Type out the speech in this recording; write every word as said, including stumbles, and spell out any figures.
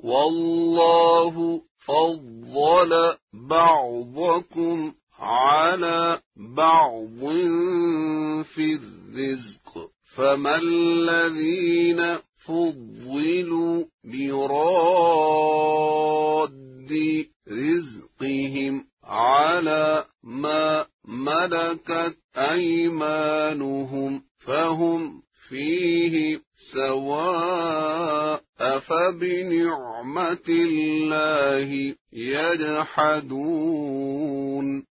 والله فضل بعضكم على بعض في الرزق فما الذين فضلوا براد رزقهم على ما ملكت أيمانهم فهم فيه سواء أفبنعمة الله يجحدون